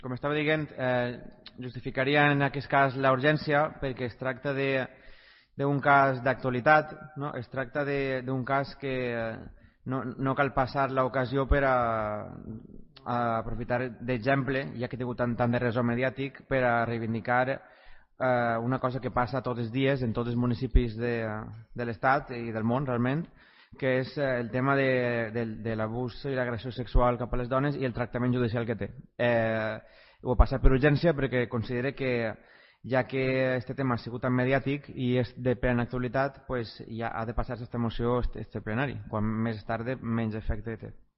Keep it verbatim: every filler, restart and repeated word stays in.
Com estava dient, eh, justificaria en aquest cas la urgència perquè es tracta de d'un cas d'actualitat, no? Es tracta d'un cas que eh, no, no cal passar l'ocasió per a, a aprofitar d'exemple, ja que ha tingut tant, tant de ressò mediàtic, per a reivindicar eh, una cosa que passa tots els dies en tots els municipis de, de l'Estat i del món realment, que és el tema de, de, de l'abús i l'agressió sexual cap a les dones i el tractament judicial que té. Eh, ho he passat per urgència perquè considero que ja que aquest tema ha sigut tan mediàtic i és de plena actualitat, pues ja ha de passar aquesta moció a este plenari. Quan més tarda, menys efecte té.